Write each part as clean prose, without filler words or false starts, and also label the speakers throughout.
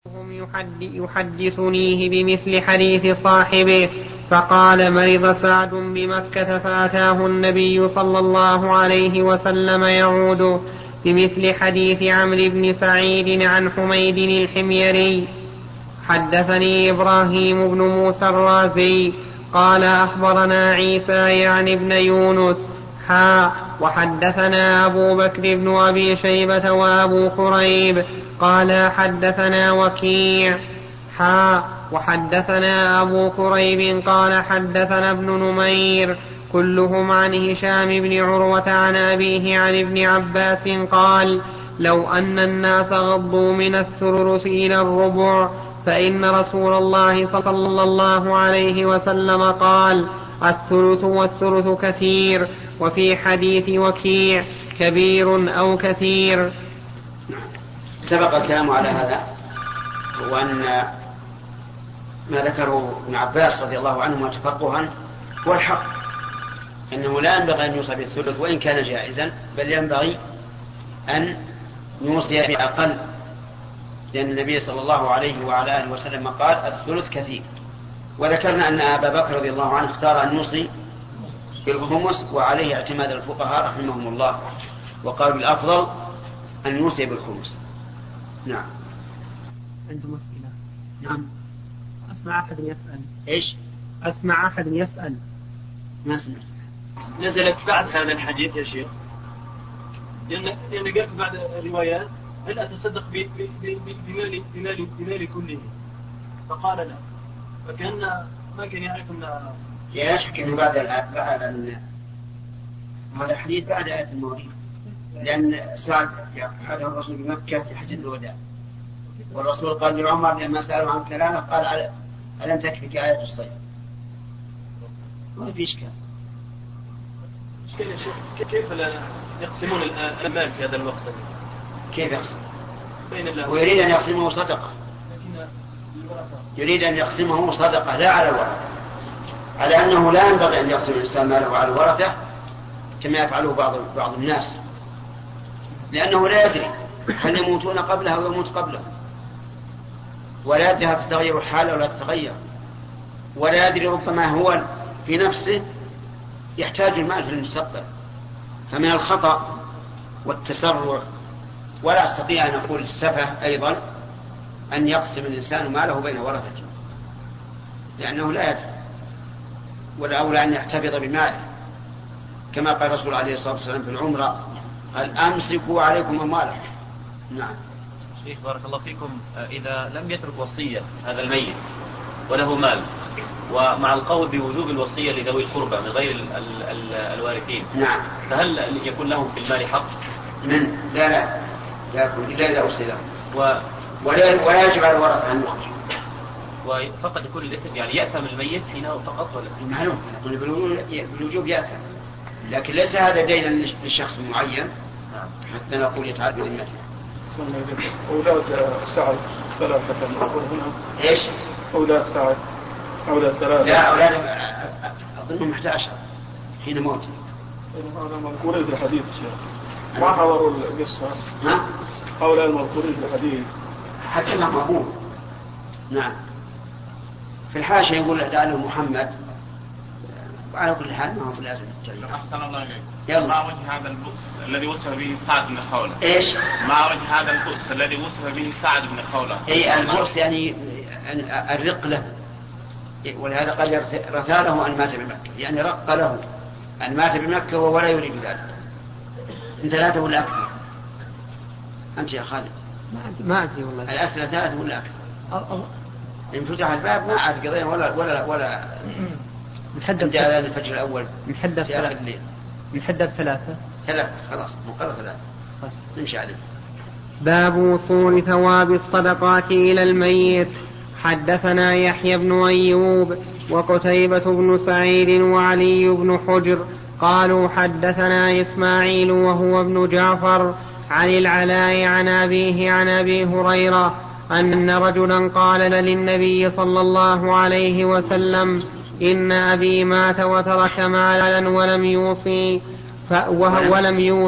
Speaker 1: هم يحدثنيه بمثل حديث صاحبه. فقال: مرض سعد بمكة فأتاه النبي صلى الله عليه وسلم يعود بمثل حديث عمرو بن سعيد عن حميد الحميري. حدثني إبراهيم بن موسى الرازي قال: أخبرنا عيسى يعني بن يونس وحدثنا أبو بكر بن أبي شيبة وأبو كريب قال: حدثنا وكيع وحدثنا أبو كريب قال: حدثنا ابن نمير كلهم عن هشام بن عروة عن أبيه عن ابن عباس قال: لو أن الناس غضوا من الثلث إلى الربع فإن رسول الله صلى الله عليه وسلم قال: الثلث والثلث كثير. وفي حديث وكيع: كبير أو كثير.
Speaker 2: سبق الكلام على هذا، وأن ما ذكره ابن عباس رضي الله عنهما تفقها هو الحق، أنه لا ينبغي أن يوصى بالثلث وإن كان جائزا، بل ينبغي أن يوصي بأقل، لأن النبي صلى الله عليه وعلى آله وسلم قال: الثلث كثير. وذكرنا أن أبا بكر رضي الله عنه اختار أن يوصي بالخمس، وعليه اعتماد الفقهاء رحمهم الله، وقالوا الأفضل أن يوصي بالخمس. نعم.
Speaker 1: عنده مسئلة. نعم. أسمع أحد يسأل.
Speaker 2: إيش؟
Speaker 1: أسمع أحد يسأل.
Speaker 2: ما سمعت.
Speaker 3: نزلت بعد هذا الحديث يا شيخ، لأن قال بعد الروايات: هل أتصدق بمالي كله؟ فقال: لا. فكان ما كان يعرف أن
Speaker 2: لا شك أنه بعد هذا الحديث بعد آية المواريث، لأن سعد حده الرسول بمكة في حجة الوداع، والرسول قال لعمر لما سأله عن كلامه قال: ألم تكفك آية الصيد؟ ما في إشكال.
Speaker 3: يا شيخ، كيف لا يقسمون المال في هذا الوقت؟
Speaker 2: كيف يقسم؟
Speaker 3: بين الله.
Speaker 2: ويريد أن يقسمه صدقة، يريد أن يقسمه صدقة لا على الورثة، على أنه لا ينبغي أن يقسم الإنسان ماله على الورثة كما يفعله بعض الناس، لأنه لا يدري هل يموتون قبله أو يموت قبله، ولا يدري هل تتغير الحال أو لا تتغير، ولا يدري ربما هو في نفسه يحتاج المال في المستقبل. فمن الخطأ والتسرع، ولا أستطيع أن أقول السفه أيضا، أن يقسم الإنسان ماله بين ورثته، لأنه لا يدري، ولا أولى أن يحتفظ بماله، كما قال الرسول عليه الصلاة والسلام في العمرة: قال: أمسكوا عليكم أموالكم. نعم.
Speaker 4: شيخ بارك الله فيكم، إذا لم يترك وصية هذا الميت وله مال، ومع القول بوجوب الوصية لذوي القربى من غير الوارثين،
Speaker 2: نعم،
Speaker 4: فهل يكون لهم في المال حق؟
Speaker 2: لا يكون إلا إذا أوصي له، ولا يجب على الورثة أن يخرج،
Speaker 4: وفقط يكون الإثم، يعني يأثم الميت حينه فقط، ولا
Speaker 2: معلوم بالوجوب يأثم، لكن ليس هذا دينا للشخص المعين حتى نقول يتعاد بذمته.
Speaker 5: أولاد سعد ثلاثة هنا.
Speaker 2: إيش؟
Speaker 5: أولاد سعد أولاد ثلاثة.
Speaker 2: لا، أولاد أظنهم 11 حين موته.
Speaker 5: هذا مذكورين في الحديث شيخ، ما حضروا القصة. هؤلاء المذكورين في الحديث
Speaker 2: حتى لهم أبوه. نعم. في الحاشية يقول لعله محمد، وعلى كل حال ما هو لازم التغيير.
Speaker 6: أحسن الله إليك.
Speaker 2: يلا.
Speaker 6: ما وجه هذا البؤس الذي وصف به سعد بن خولة؟
Speaker 2: إيش؟
Speaker 6: ما وجه هذا البؤس الذي وصف به سعد بن خولة؟
Speaker 2: أي البؤس يعني الرق له، ولهذا قال: رثاله أن مات بمكة، يعني رق له أن مات بمكة ولا يريد ذلك. أنت 3 ولا أكثر؟ أنت يا خالد
Speaker 1: ما أدري والله.
Speaker 2: الأسئلة 3 ولا أكثر؟ إن فتح الباب ما عاد قضية ولا
Speaker 1: نحدد
Speaker 2: جاء الفجر الأول
Speaker 1: نحدد
Speaker 2: في آخر الليل.
Speaker 1: نحدد 3
Speaker 2: خلاص مقرر 3 نمشي عليه.
Speaker 1: باب وصول ثواب الصدقات إلى الميت. حدثنا يحيى بن أيوب وقتيبة بن سعيد وعلي بن حجر قالوا: حدثنا إسماعيل وهو ابن جعفر عن العلاء عن أبيه عن أبي هريرة أن رجلا قال للنبي صلى الله عليه وسلم: إن أبي مات وترك مالا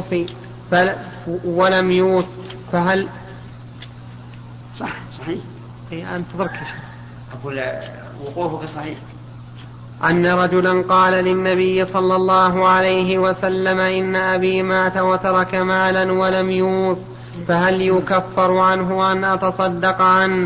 Speaker 1: ولم يوصي فهل
Speaker 2: صحيح
Speaker 1: أنتظرك يا شيخ.
Speaker 2: أقول وقوفك صحيح.
Speaker 1: أن رجلا قال للنبي صلى الله عليه وسلم إن أبي مات وترك مالا ولم يوص فهل يكفر عنه أن أتصدق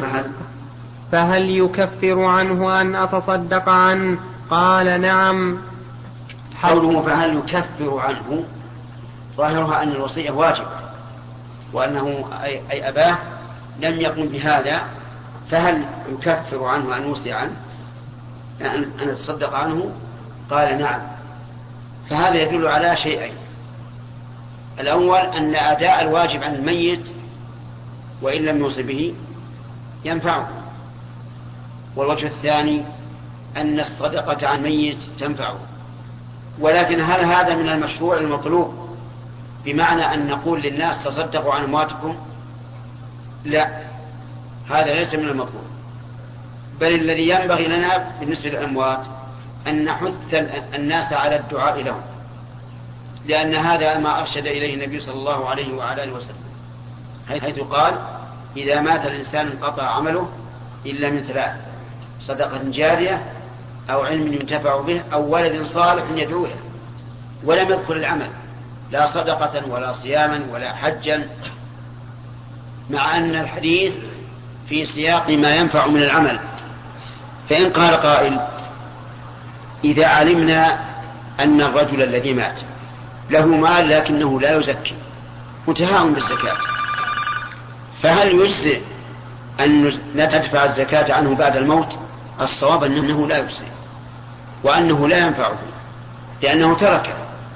Speaker 1: عنه قال نعم.
Speaker 2: قوله فهل يكفر عنه ظاهرها أن الوصية واجب وأنه أي أباه لم يقم بهذا، فهل يكفر عنه أن يوصي عنه أن يتصدق عنه؟ قال نعم. فهذا يدل على شيئين: الأول أن أداء الواجب عن الميت وإن لم يوصي به ينفعه، والوجه الثاني أن الصدقة عن الميت تنفعه. ولكن هل هذا من المشروع المطلوب بمعنى أن نقول للناس تصدقوا عن أمواتكم؟ لا، هذا ليس من المطلوب، بل الذي ينبغي لنا بالنسبة للأموات أن نحث الناس على الدعاء لهم، لأن هذا ما أرشد إليه النبي صلى الله عليه وعلى آله وسلم، حيث قال: إذا مات الإنسان انقطع عمله إلا من ثلاث: صدقة جارية أو علم ينتفع به أو ولد صالح يدعو له. ولم يذكر العمل، لا صدقة ولا صياما ولا حجا، مع أن الحديث في سياق ما ينفع من العمل. فإن قال قائل: إذا علمنا أن الرجل الذي مات له مال لكنه لا يزكي متهاون بالزكاة، فهل يجزئ أن ندفع الزكاة عنه بعد الموت؟ الصواب أنه لا يجزئ وأنه لا ينفعه، لأنه ترك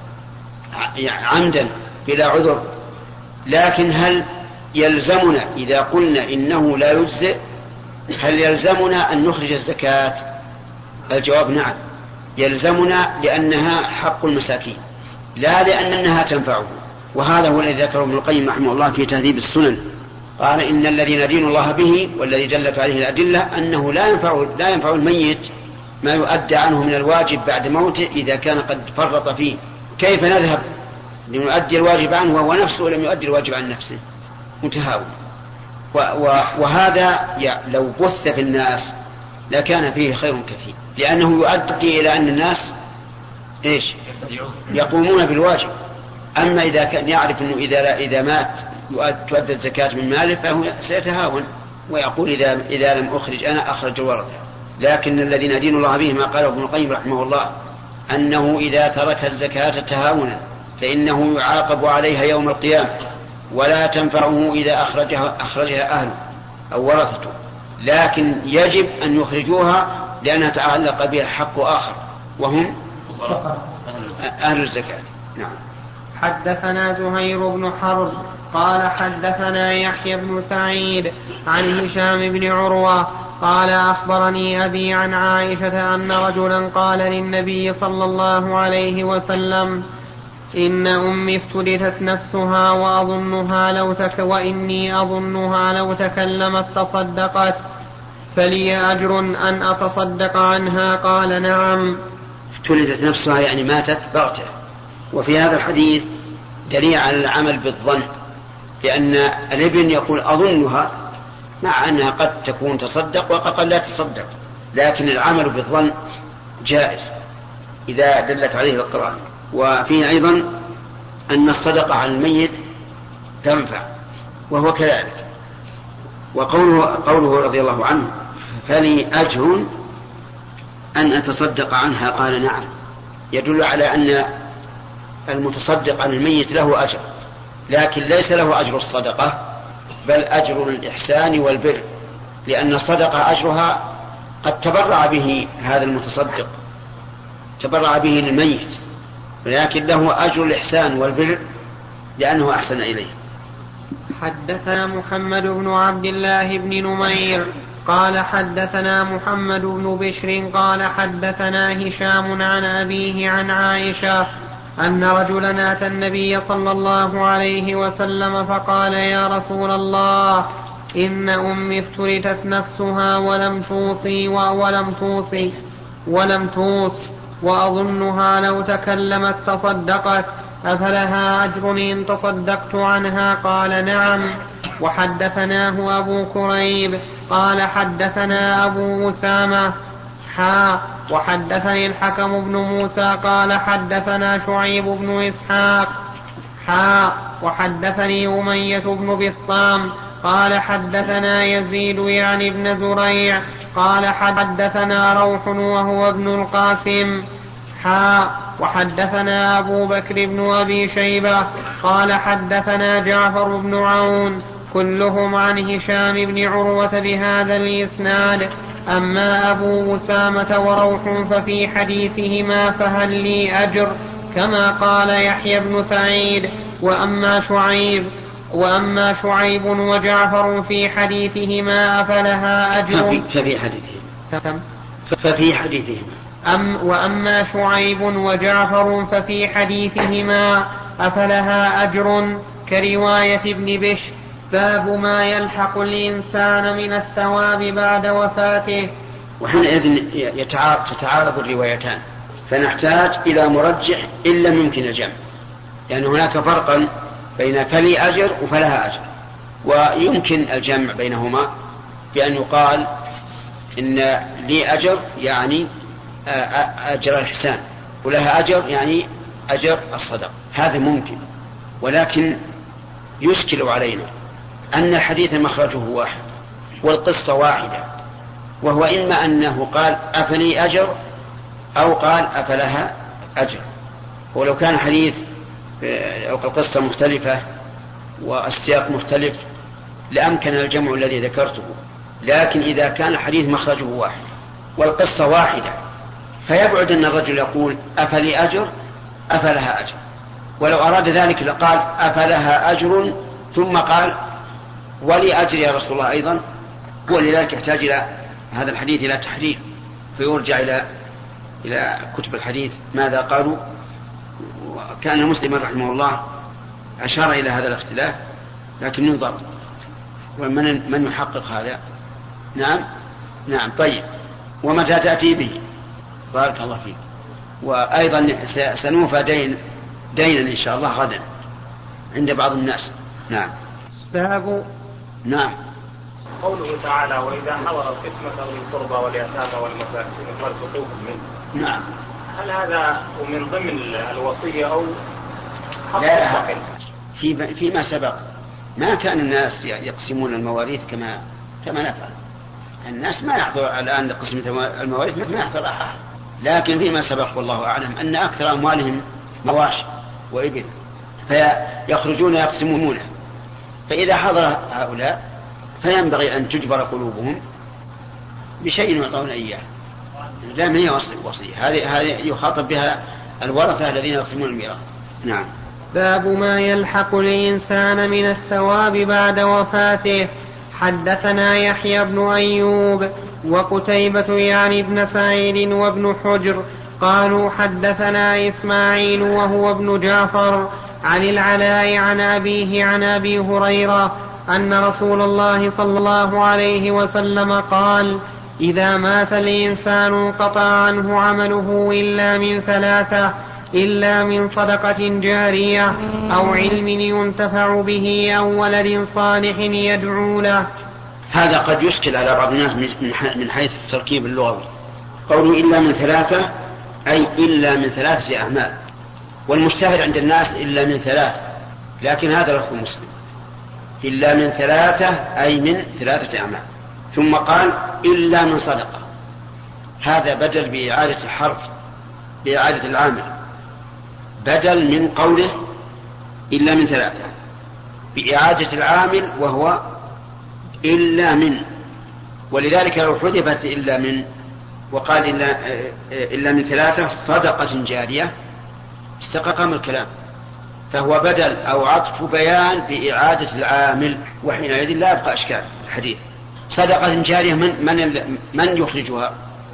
Speaker 2: عمدا بلا عذر. لكن هل يلزمنا إذا قلنا إنه لا يجزئ، هل يلزمنا أن نخرج الزكاة؟ الجواب نعم، يلزمنا، لأنها حق المساكين لا لأنها تنفعه. وهذا هو الذي ذكره ابن القيم رحمه الله في تهذيب السنن، قال: إن الذي ندين الله به والذي دلت عليه الأدلة أنه لا ينفع الميت ما يؤدى عنه من الواجب بعد موته إذا كان قد فرط فيه. كيف نذهب لنؤدي الواجب عنه وهو نفسه لم يؤدي الواجب عن نفسه؟ متهاون. وهذا لو بث في الناس لكان فيه خير كثير، لأنه يؤدي إلى أن الناس يقومون بالواجب. أما إذا كان يعرف أنه إذا مات تؤدى الزكاة من ماله فهو سيتهاون ويقول: إذا لم أخرج أنا أخرج الورثة. لكن الذي ندين الله به ما قاله ابن القيم رحمه الله، أنه إذا ترك الزكاة تهاونا فإنه يعاقب عليها يوم القيامة، ولا تنفعه إذا أخرجها أهله أو ورثته، لكن يجب أن يخرجوها لأنها تعلق بها حق آخر وهم أهل الزكاة. نعم.
Speaker 1: حدثنا زهير بن حرب قال حدثنا يحيى بن سعيد عن هشام بن عروة قال أخبرني أبي عن عائشة أن رجلا قال للنبي صلى الله عليه وسلم: إن أمي افتلتت نفسها وإني أظنها لو تكلمت تصدقت، فلي أجر أن أتصدق عنها؟ قال نعم.
Speaker 2: افتلتت نفسها يعني ماتت بغتة. وفي هذا الحديث دليل على العمل بالظن، لأن الابن يقول أظنها، مع أنها قد تكون تصدق وقد لا تصدق، لكن العمل بالظن جائز إذا دلت عليه القرآن. وفيه أيضا أن الصدقة على الميت تنفع وهو كذلك. وقوله رضي الله عنه: فلي أجر أن أتصدق عنها؟ قال نعم، يدل على أن المتصدق عن الميت له أجر، لكن ليس له أجر الصدقة بل أجر الإحسان والبر، لأن الصدقة أجرها قد تبرع به هذا المتصدق، تبرع به للميت، ولكن له أجر الإحسان والبر لأنه أحسن إليه.
Speaker 1: حدثنا محمد بن عبد الله بن نمير قال حدثنا محمد بن بشر قال حدثنا هشام عن أبيه عن عائشة أن رجلا أتى النبي صلى الله عليه وسلم فقال: يا رسول الله، إن أمي افتلتت نفسها ولم توص وأظنها لو تكلمت تصدقت، أفلها أجر إن تصدقت عنها؟ قال نعم. وحدثناه أبو كريب قال حدثنا أبو أسامة وحدثني الحكم بن موسى قال حدثنا شعيب بن إسحاق وحدثني أمية بن بسطام قال حدثنا يزيد يعني بن زريع قال حدثنا روح وهو ابن القاسم وحدثنا أبو بكر بن أبي شيبة قال حدثنا جعفر بن عون كلهم عن هشام بن عروة بهذا الإسناد. أما أبو أسامة وروح ففي حديثهما فهل لي أجر كما قال يحيى بن سعيد. وأما شعيب وجعفر في حديثهما أفلها أجر
Speaker 2: ففي حديثهما
Speaker 1: وأما شعيب وجعفر ففي حديثهما أفلها أجر كرواية ابن بشر. باب ما يلحق الإنسان من الثواب بعد وفاته.
Speaker 2: وحينئذ تتعارض الروايتان، فنحتاج إلى مرجح إن لم يمكن الجمع، لأن هناك فرقا بين فلي أجر وفلها أجر، ويمكن الجمع بينهما بأن يقال إن لي أجر يعني أجر الإحسان، ولها أجر يعني أجر الصدق، هذا ممكن. ولكن يشكل علينا أن الحديث مخرجه واحد والقصة واحدة، وهو إما أنه قال أفلي أجر أو قال أفلها أجر. ولو كان حديث القصة مختلفة والسياق مختلف لأمكن الجمع الذي ذكرته، لكن إذا كان الحديث مخرجه واحد والقصة واحدة فيبعد أن الرجل يقول أفلي أجر أفلها أجر، ولو أراد ذلك لقال أفلها أجر ثم قال ولي أجر يا رسول الله أيضا. ولذلك يحتاج إلى هذا الحديث إلى تحرير، فيرجع إلى كتب الحديث ماذا قالوا. وكان مسلم رحمه الله أشار إلى هذا الاختلاف، لكن ينظر من يحقق هذا. نعم طيب. ومتى تأتي به؟ بارك الله فيك. وأيضا سنوفى دينا إن شاء الله غدا عند بعض الناس. نعم. نعم.
Speaker 7: قوله تعالى وإذا حضر القسمة أولي القربى واليتامى والمساكين فارزقوهم منه.
Speaker 2: نعم.
Speaker 7: هل هذا من ضمن الوصية أو حق
Speaker 2: مستقل؟ فيما سبق ما كان الناس يقسمون المواريث كما نفعل. الناس ما يحضر الآن قسمة المواريث مثل ما يحضر أحد، لكن فيما سبق والله أعلم أن أكثر أموالهم مواشي وإبل، فيخرجون يقسمونه. فإذا حضر هؤلاء فينبغي أن تجبر قلوبهم بشيء يعطون إياه، لا من هي وصية. هذه يخاطب بها الورثة الذين يقسمون الميراث. نعم.
Speaker 1: باب ما يلحق الإنسان من الثواب بعد وفاته. حدثنا يحيى بن أيوب وقتيبة يعني ابن سعيد وابن حجر قالوا حدثنا إسماعيل وهو ابن جعفر عن العلاء عن أبيه عن أبي هريرة أن رسول الله صلى الله عليه وسلم قال إذا مات الإنسان انقطع عنه عمله إلا من ثلاثة: إلا من صدقة جارية أو علم ينتفع به أو ولد صالح يدعو له.
Speaker 2: هذا قد يشكل على بعض الناس من حيث التركيب اللغوي. قوله إلا من ثلاثة أي إلا من 3 أعمال، والمشتهر عند الناس إلا من 3، لكن هذا لفظ مسلم إلا من 3 أي من 3 أعمال. ثم قال إلا من صدقة، هذا بدل بإعادة الحرف بإعادة العامل، بدل من قوله إلا من 3 بإعادة العامل وهو إلا من. ولذلك لو حذفت إلا من وقال إلا من 3 صدقة جارية استقام الكلام، فهو بدل أو عطف بيان بإعادة العامل، وحينئذ لا يبقى إشكال الحديث. صدقة جارية من يخرجها؟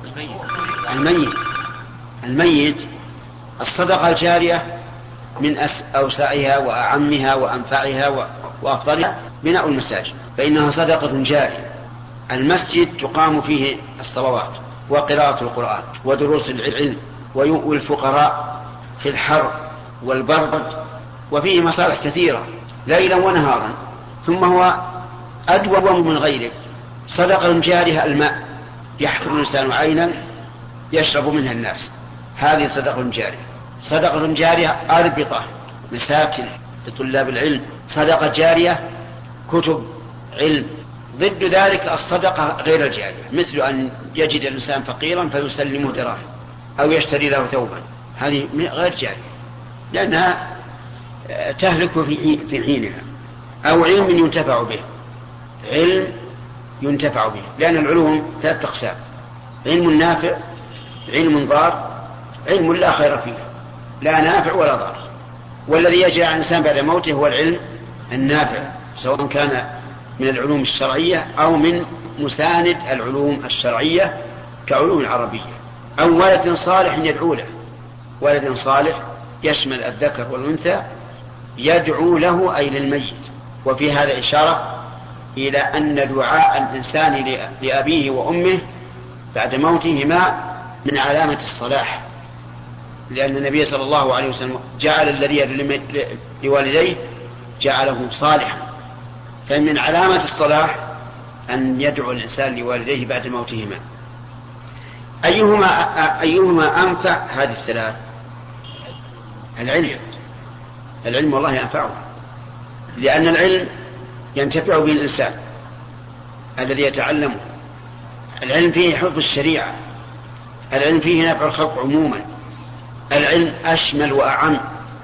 Speaker 2: الميت. الصدقة الجارية من أوسعها وأعمها وأنفعها وأفضلها بناء المساجد، فإنها صدقة جارية. المسجد تقام فيه الصلوات وقراءة القرآن ودروس العلم والفقراء في الحر والبرد، وفيه مصالح كثيرة ليلا ونهارا، ثم هو أدوم من غيره، صدقة جارية الماء، يحفر الإنسان عينا يشرب منها الناس، هذه صدقة جارية. صدقة جارية أربطة مساكن لطلاب العلم، صدقة جارية كتب علم. ضد ذلك الصدقة غير الجارية، مثل أن يجد الإنسان فقيرا فيسلمه دراهم أو يشتري له ثوبا، هذه غير جارية لأنها تهلك في حينها. أو علم ينتفع به، علم ينتفع به، لأن العلوم 3 أقسام: علم نافع، علم ضار، علم لا خير فيه، لا نافع ولا ضار. والذي يجري على الإنسان بعد موته هو العلم النافع، سواء كان من العلوم الشرعية أو من مساند العلوم الشرعية كعلوم العربية. أو ولد صالح يدعو له، ولد صالح يشمل الذكر والأنثى يدعو له أي للميت. وفي هذا إشارة إلى أن دعاء الإنسان لأبيه وأمه بعد موتهما من علامة الصلاح، لأن النبي صلى الله عليه وسلم جعل الذي يدعو لوالديه جعله صالحا، فمن علامة الصلاح أن يدعو الإنسان لوالديه بعد موتهما. أيهما أنفع؟ هذه الثلاث. العلم والله ينفعه، لأن العلم ينتفع به الإنسان الذي يتعلمه. العلم فيه حفظ الشريعة، العلم فيه نفع الخلق عموما. العلم أشمل وأعم،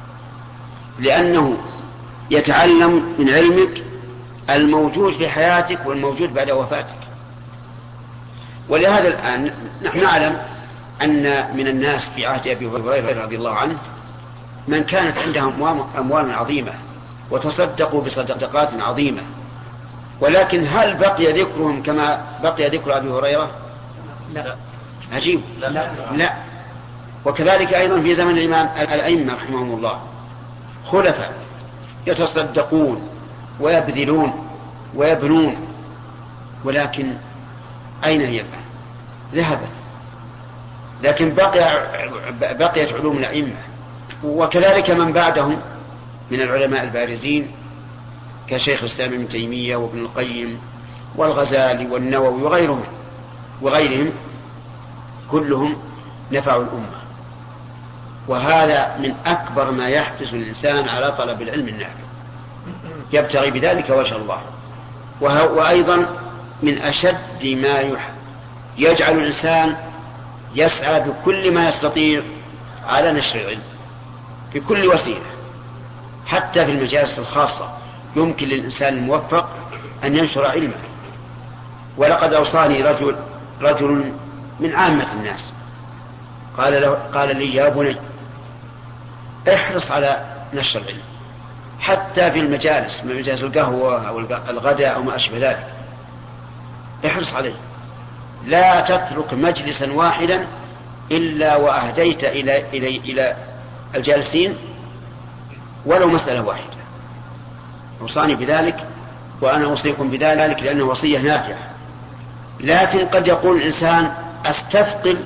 Speaker 2: لأنه يتعلم من علمك الموجود في حياتك والموجود بعد وفاتك. ولهذا الآن نحن نعلم أن من الناس في عهد أبي هريرة رضي الله عنه من كانت عندهم أموال عظيمة وتصدقوا بصدقات عظيمة، ولكن هل بقي ذكرهم كما بقي ذكر أبي هريرة؟
Speaker 3: لا.
Speaker 2: عجيب. لا. وكذلك أيضا في زمن الإمام الأئمة رحمهم الله خلفاء يتصدقون ويبذلون ويبنون، ولكن أين هي الآن؟ ذهبت. لكن بقيت علوم الأئمة. وكذلك من بعدهم من العلماء البارزين كشيخ الإسلام ابن تيمية وابن القيم والغزالي والنووي وغيرهم كلهم نفعوا الأمة. وهذا من أكبر ما يحفز الإنسان على طلب العلم النافع، يبتغي بذلك وجه الله. وأيضا من أشد ما يجعل الإنسان يسعى بكل ما يستطيع على نشر العلم بكل وسيلة، حتى في المجالس الخاصة يمكن للإنسان الموفق أن ينشر علمه. ولقد أوصاني رجل من عامة الناس قال لي: يا بني احرص على نشر العلم، حتى في المجالس مجالس القهوة أو الغداء أو ما أشبه ذلك، احرص عليه، لا تترك مجلسا واحدا إلا وأهديت إلى الجالسين ولو مسألة واحدة. أوصاني بذلك وأنا أوصيكم بذلك لأنه وصية نافعة. لكن قد يقول الإنسان: أستثقل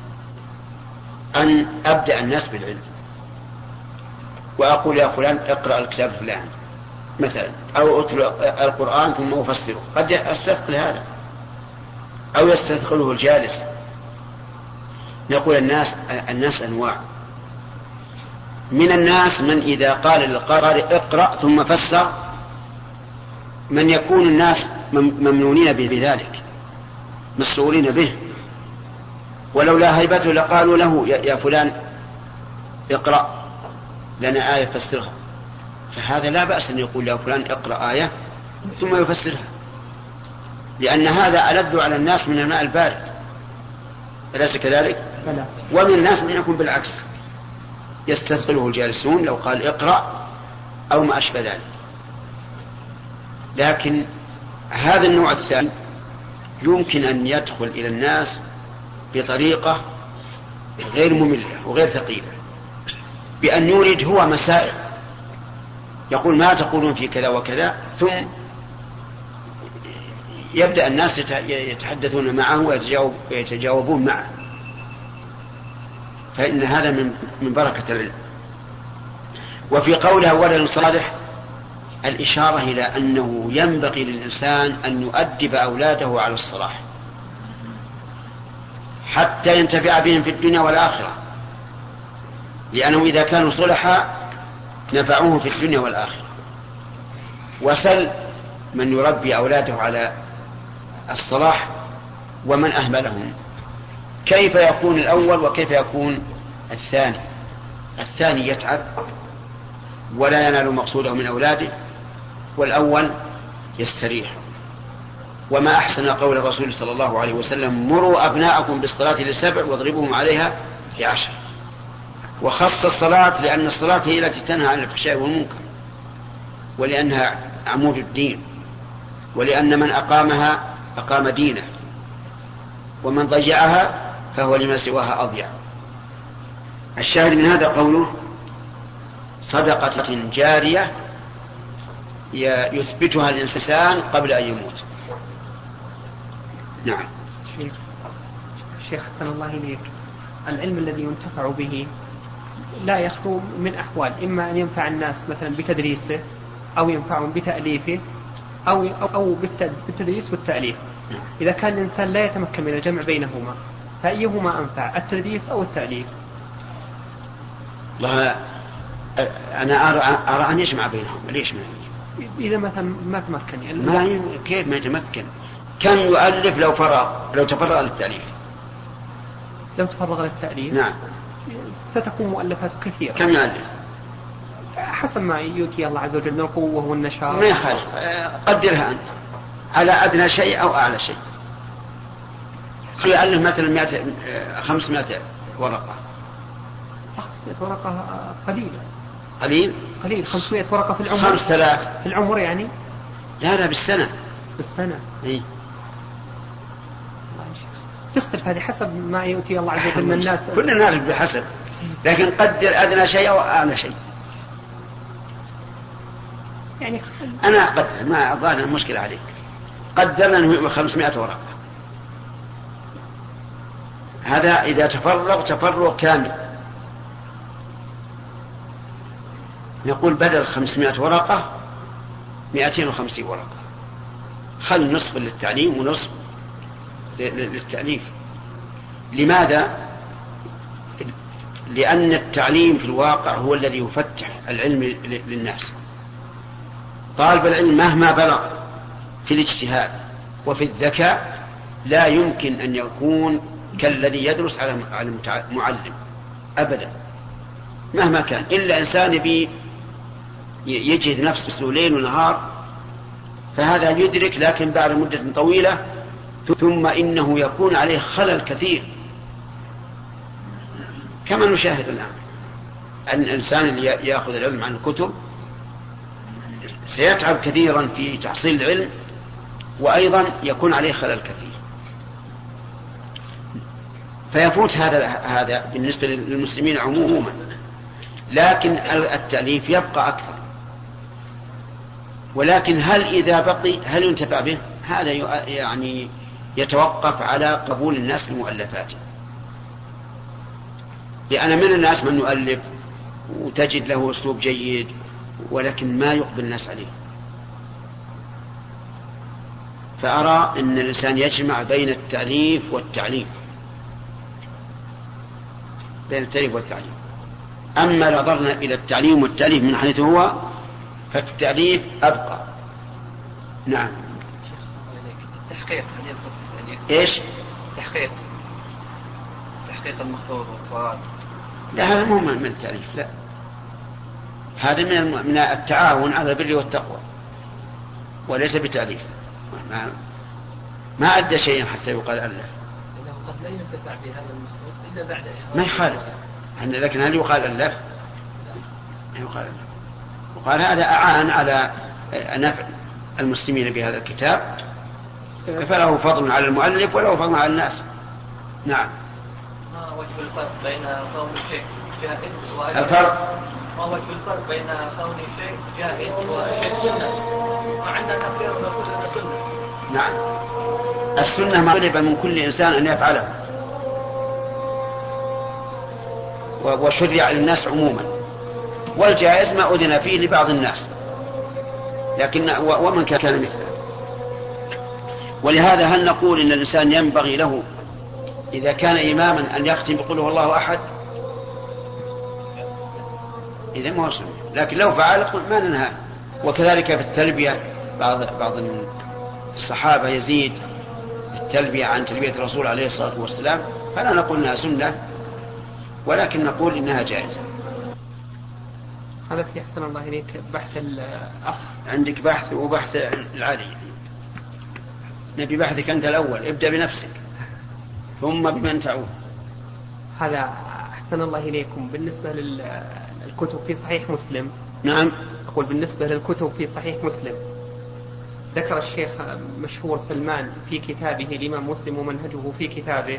Speaker 2: أن أبدأ الناس بالعلم وأقول يا فلان اقرأ الكتاب الفلاني مثلا، أو أتلو القرآن ثم أفسره، قد أستثقل هذا أو يستثقله الجالس. نقول الناس أنواع. من الناس من إذا قال للقارئ اقرأ ثم فسر، من يكون الناس ممنونين بذلك مسرورين به، ولولا هيبته لقالوا له يا فلان اقرأ لنا آية فسرها. فهذا لا بأس أن يقول يا فلان اقرأ آية ثم يفسرها، لأن هذا ألذ على الناس من الماء البارد، أليس كذلك؟ ومن الناس من يكون بالعكس يستثقله الجالسون لو قال اقرأ أو ما أشبه ذلك. لكن هذا النوع الثاني يمكن أن يدخل إلى الناس بطريقة غير مملة وغير ثقيلة، بأن يورد هو مسائل، يقول ما تقولون في كذا وكذا، ثم يبدأ الناس يتحدثون معه ويتجاوبون معه، فإن هذا من بركة العلم. وفي قولها ولد صالح الإشارة إلى أنه ينبغي للإنسان أن يؤدب أولاده على الصلاح حتى ينتفع بهم في الدنيا والآخرة، لأنه إذا كانوا صلحا نفعوه في الدنيا والآخرة. وسل من يربي أولاده على الصلاح ومن أهملهم، كيف يكون الأول وكيف يكون الثاني؟ الثاني يتعب ولا ينال مقصوده من أولاده، والأول يستريح. وما أحسن قول الرسول صلى الله عليه وسلم: مروا أبناءكم بالصلاة ل7 واضربوهم عليها ل10. وخص الصلاة لأن الصلاة هي التي تنهى عن الفحشاء والمنكر، ولأنها عمود الدين، ولأن من أقامها أقام دينه، ومن ضيعها فهو لما سواها أضيع. الشاهد من هذا قوله: صدقة جارية يثبتها الإنسان قبل أن يموت. نعم.
Speaker 1: شيخ حسن الله إليك، العلم الذي ينتفع به لا يخلو من أحوال، إما أن ينفع الناس مثلا بتدريسه، أو ينفعهم بتأليفه، أو بالتدريس والتأليف. إذا كان الإنسان لا يتمكن من الجمع بينهما فأيهما أنفع، التدريس أو التأليف؟
Speaker 2: أنا أرى أن يجمع بينهم. ليش ما
Speaker 1: إذا مثلا ما تمكن يعني
Speaker 2: كيف ما يتمكن؟ كم يؤلف لو تفرغ للتأليف؟
Speaker 1: لو تفرغ للتأليف
Speaker 2: نعم
Speaker 1: ستكون مؤلفات كثيرة.
Speaker 2: كم يؤلف؟
Speaker 1: حسب ما يؤتي الله عز وجل من القوة والنشاط.
Speaker 2: ما يخالف، قدرها أنت على أدنى شيء أو أعلى شيء. يؤلف مثلا 500 ورقة.
Speaker 1: 500 ورقة قليلة.
Speaker 2: قليل
Speaker 1: 500 ورقة في العمر.
Speaker 2: 5000
Speaker 1: في العمر يعني؟
Speaker 2: لا بالسنة.
Speaker 1: بالسنة.
Speaker 2: إيه؟
Speaker 1: تختلف هذه حسب ما يؤتي الله عز وجل من الناس.
Speaker 2: كلنا نعرف بحسب، لكن قدر أدنى شيء أو أعلى شيء.
Speaker 1: يعني
Speaker 2: أنا أقدر، ما أظن المشكلة عليك. قدرنا أنه 500 ورقة. هذا إذا تفرغ كامل. نقول بدل 500 ورقة 250 ورقة، خل نصف للتعليم ونصف للتأليف. لماذا؟ لأن التعليم في الواقع هو الذي يفتح العلم للناس. طالب العلم مهما بلغ في الاجتهاد وفي الذكاء لا يمكن أن يكون كالذي يدرس على معلم أبدا مهما كان، إلا إنسان يجهد نفسه ليل ونهار، فهذا يدرك، لكن بعد مدة طويلة ثم إنه يكون عليه خلل كثير، كما نشاهد الآن أن الإنسان اللي يأخذ العلم عن الكتب سيتعب كثيرا في تحصيل العلم، وأيضا يكون عليه خلل كثير، فيفوت هذا بالنسبة للمسلمين عموما. لكن التأليف يبقى أكثر، ولكن هل إذا بقي هل ينتفع به؟ هذا يعني يتوقف على قبول الناس لمؤلفات. لأن من الناس من يؤلف وتجد له أسلوب جيد ولكن ما يقبل الناس عليه. فأرى أن الإنسان يجمع بين التأليف والتعليم، بين التأليف والتعليم. أما لو نظرنا إلى التعليم والتأليف من حيث هو فالتأليف أبقى. نعم.
Speaker 3: التحقيق
Speaker 2: إيش؟
Speaker 3: تحقيق المخطوط والقواعد.
Speaker 2: لا هذا مو من التأليف، لا هذا من التعاون على البر والتقوى وليس بتأليف. ما أدى شيئا حتى يقال ألف.
Speaker 3: إنه قد لا ينتفع بهذا المخطوط إلا بعد
Speaker 2: ما يخالف، لكن هل يقال ألف؟ يقال ألف. وقال هذا أعان على نفع المسلمين بهذا الكتاب، فله فضل على المؤلف وله فضل على الناس. نعم.
Speaker 3: ما وجه الفرق بين كون الشيء جائز
Speaker 2: الفرق؟
Speaker 3: ما وجه الفرق بين كون الشيء جائز وشيء سنة؟ مع أننا كثير نقول أنه سنة.
Speaker 2: نعم. السنة ما طلب من كل إنسان أن يفعله، وشرع للناس عموما، والجائز ما أذن فيه لبعض الناس. لكن ومن كان مثله. ولهذا هل نقول إن الإنسان ينبغي له إذا كان إماما أن يختم بقول هو الله أحد؟ إذا ما وصل، لكن لو فعل ما ننهى. وكذلك في التلبية بعض الصحابة يزيد التلبية عن تلبية الرسول عليه الصلاة والسلام، فلا نقول إنها سنة ولكن نقول إنها جائزة.
Speaker 1: هذا في أحسن الله إليك بحث الأخ. عندك
Speaker 2: بحث وبحث العالي، نبي بحثك أنت الأول، ابدأ بنفسك ثم بمن تعود.
Speaker 1: هذا أحسن الله إليكم بالنسبة للكتب في صحيح مسلم.
Speaker 2: نعم.
Speaker 1: أقول بالنسبة للكتب في صحيح مسلم، ذكر الشيخ مشهور سلمان في كتابه الإمام مسلم ومنهجه في كتابه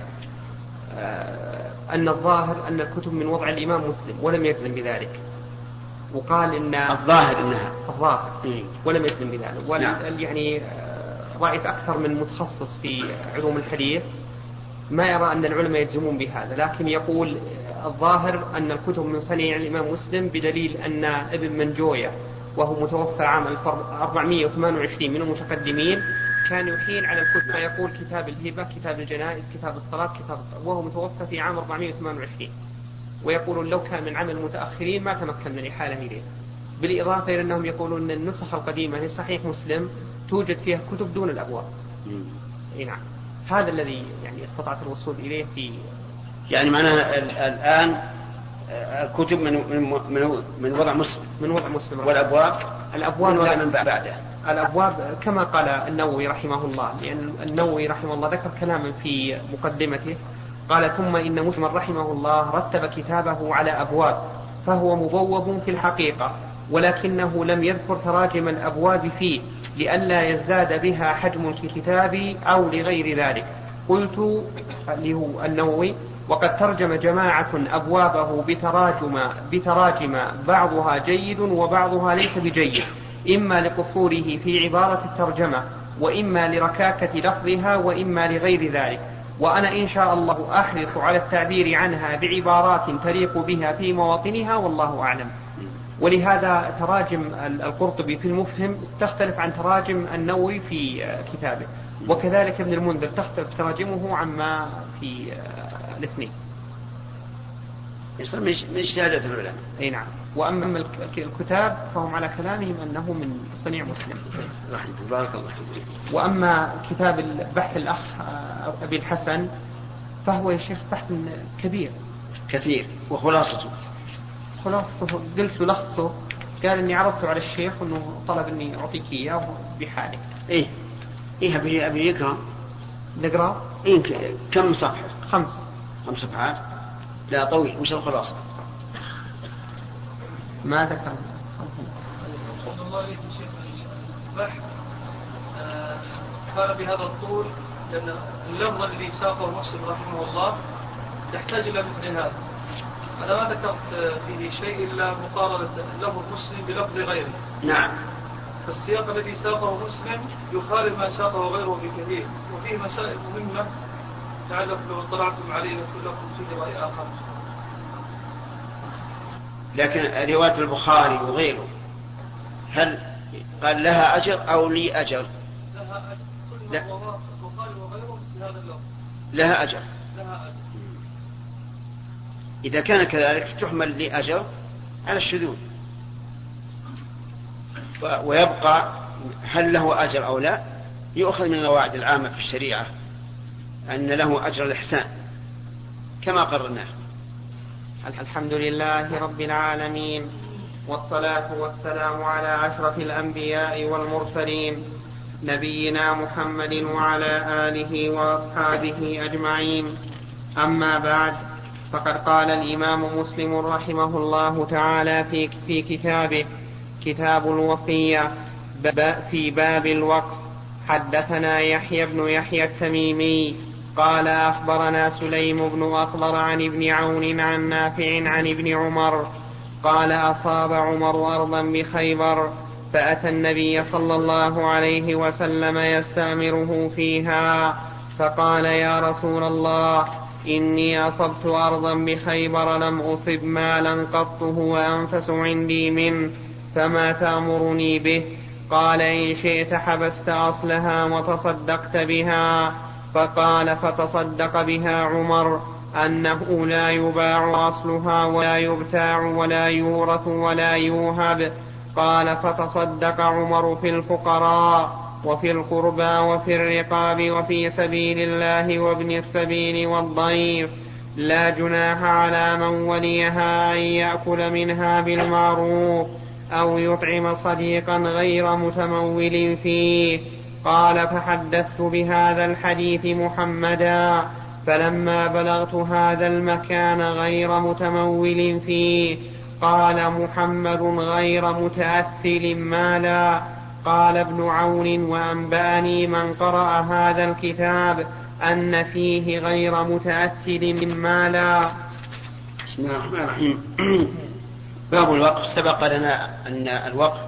Speaker 1: أن الظاهر أن الكتب من وضع الإمام مسلم ولم يجزم بذلك، وقال إن
Speaker 2: الظاهر إنها
Speaker 1: الظاهر ولم يجزم بذلك.
Speaker 2: نعم.
Speaker 1: يعني رأيت أكثر من متخصص في علوم الحديث ما يرى أن العلماء يجزمون بهذا، لكن يقول الظاهر أن الكتب من صنيع الإمام مسلم، بدليل أن ابن منجوية وهو متوفى عام 428 من المتقدمين كان يحيل على الكتب فيقول كتاب الهبة، كتاب الجنائز، كتاب الصلاة، وهو متوفى في عام 428، ويقولون لو كان من عمل المتأخرين ما تمكن من الإحالة إليه. بالإضافة إلى أنهم يقولون أن النسخ القديمة لصحيح مسلم توجد فيها كتب دون الأبواب. نعم، هذا الذي يعني استطعت الوصول إليه في
Speaker 2: يعني معناها الآن الكتب من وضع مسلم والأبواب من وضع من بعده.
Speaker 1: الأبواب كما قال النووي رحمه الله، لأن النووي رحمه الله ذكر كلاما في مقدمته قال ثم إن مسلم رحمه الله رتب كتابه على أبواب فهو مبوب في الحقيقة، ولكنه لم يذكر تراجم الأبواب فيه لئلا يزداد بها حجم الكتاب أو لغير ذلك. قلت له النووي وقد ترجم جماعة أبوابه بتراجم بعضها جيد وبعضها ليس بجيد، إما لقصوره في عبارة الترجمة وإما لركاكة لفظها وإما لغير ذلك، وأنا إن شاء الله أحرص على التعبير عنها بعبارات تليق بها في مواطنها والله أعلم. ولهذا تراجم القرطبي في المفهم تختلف عن تراجم النووي في كتابه، وكذلك ابن المنذر تختلف تراجمه عما في الاثنين.
Speaker 2: يصير من شهادة العلماء.
Speaker 1: أي نعم. وأما الكتاب فهم على كلامهم أنه من صنيع مسلم.
Speaker 2: بارك الله فيك.
Speaker 1: وأما كتاب بحث الأخ أبي الحسن فهو يا شيخ بحث كبير
Speaker 2: كثير، وخلاصته
Speaker 1: قلت لخصه، قال إني عرضته على الشيخ وإنه طلب إني أعطيك إياه بحالك.
Speaker 2: إيه أبي يقرأ
Speaker 1: نقرأ.
Speaker 2: كم صفحة؟
Speaker 1: 5
Speaker 2: صفحات. لا طويل. وش الخلاصة؟
Speaker 1: ما ذكر.
Speaker 3: قال بهذا الطول لأن اللفظ الذي ساقه مسلم رحمه الله يحتاج إلى مثل هذا. أنا ما ذكرت فيه شيء إلا مقارنة لفظ مسلم بلفظ غيره.
Speaker 2: نعم.
Speaker 3: فالسياق الذي ساقه مسلم يخالف ما ساقه غيره بكثير، وفيه مسائل مهمة لعلكم لو اطلعتم عليه لكم فيه رأي آخر.
Speaker 2: لكن رواية البخاري وغيره هل قال لها أجر أو لي أجر؟
Speaker 3: لها أجر. كل ما رواه البخاري وغيره في هذا اللفظ
Speaker 2: لها أجر.
Speaker 3: لها أجر.
Speaker 2: إذا كان كذلك تحمل لي أجر على الشذوذ، ويبقى هل له أجر أو لا يؤخذ من القواعد العامة في الشريعة أن له أجر الإحسان كما قررناه.
Speaker 1: الحمد لله رب العالمين، والصلاة والسلام على أشرف الأنبياء والمرسلين نبينا محمد وعلى آله وأصحابه أجمعين. أما بعد، فقد قال الإمام مسلم رحمه الله تعالى في كتابه كتاب الوصية في باب الوقف: حدثنا يحيى بن يحيى التميمي قال أخبرنا سليم بن أخضر عن ابن عون عن نافع عن ابن عمر قال أصاب عمر أرضا بخيبر فأتى النبي صلى الله عليه وسلم يستأمره فيها فقال: يا رسول الله، إني أصبت أرضا بخيبر لم أصب مالا قط هو أنفس عندي منه، فما تأمرني به؟ قال إن شئت حبست أصلها وتصدقت بها. فقال فتصدق بها عمر أنه لا يباع أصلها ولا يبتاع ولا يورث ولا يوهب. قال فتصدق عمر في الفقراء وفي القربى وفي الرقاب وفي سبيل الله وابن السبيل والضيف. لا جناح على من وليها أن يأكل منها بالمعروف أو يطعم صديقا غير متمول فيه. قال فحدثت بهذا الحديث محمدا، فلما بلغت هذا المكان غير متمول فيه قال محمد غير متأثل مالا. قال ابن عون وأنبأني من قرأ هذا الكتاب أن فيه غير متأثل مالا.
Speaker 2: بسم الله الرحمن الرحيم. باب الوقف. سبق لنا أن الوقف